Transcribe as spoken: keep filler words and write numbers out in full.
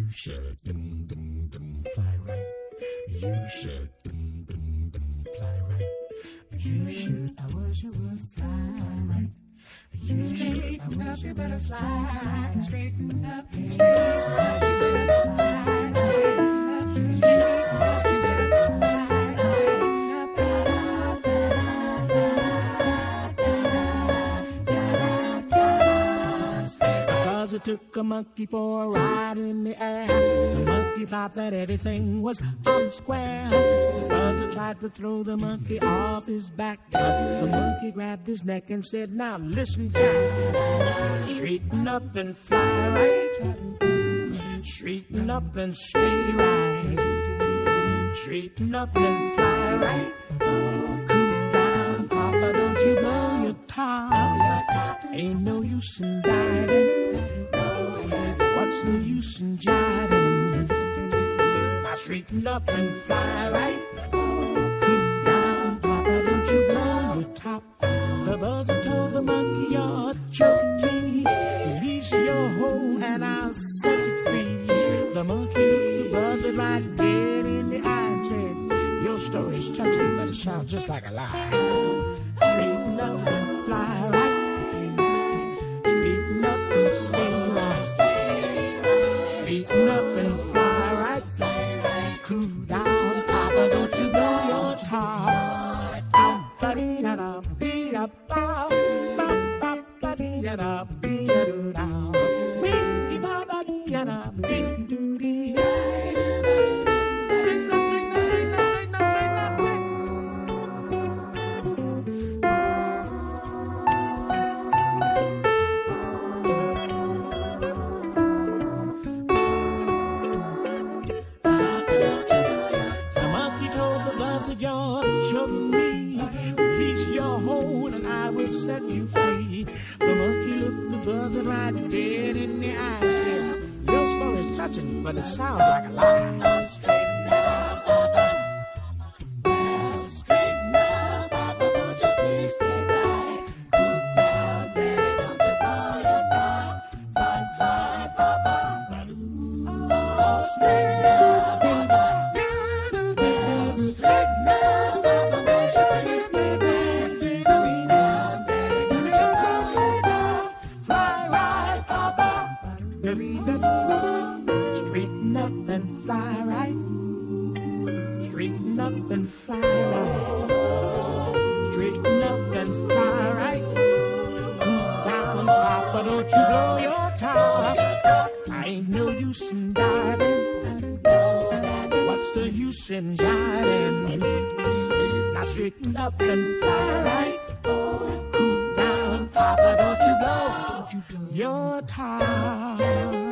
should dum, dum, dum, fly right. You should dum, dum, dum, fly right. You should, I wish you would fly right. You should, I wish you better fly. Straighten up, straighten up, straighten up, fly right. You should, I wish you better fly. It took a monkey for a ride in the air. The monkey thought that everything was on square. The buzzer tried to throw the monkey off his back, but the monkey grabbed his neck and said, now listen, Jack. Straighten up and fly right. Straighten up and stay right. Straighten up and fly right. Cool down, Papa, don't you blow your top. Ain't no use in diving. What's the use in jiving? Now straighten up and fly right. Cool down, Papa, don't you blow your top. The buzzer told the monkey, you're choking. Release your hold and I'll set you free. The monkey looked the buzzer right dead in the eye and said, your story's touching, but it sounds just like a lie. Straighten up and fly right. Straighten up and stay right. Straighten up and fly right. Fly right. Cool down, Papa, don't you blow your top. Ba-dee-da-da, be-da-ba, ba-ba-ba-dee-da-da, be-da-do-da, be-ba-ba-dee-da-da, be-do-dee. Straighten up, straighten up, straighten up, straighten up, straighten up, quick. You're choking me. Release your hold and I will set you free. The monkey looked the buzzard right dead in the eye and said, your story's touching, but it sounds like a lie. Straighten up, Papa. Well, straighten up, Papa, won't you please get right? Cool down, Daddy, don't you blow your top. Fly, fly, Papa. Oh, straighten up, Papa. Straighten up and fly right. Straighten up and fly right. Straighten up and fly right. Cool down, Papa, don't you blow your top. I ain't no use in diving. What's the use in jiving? Now straighten up and fly right. Cool down, Papa, don't you blow your top.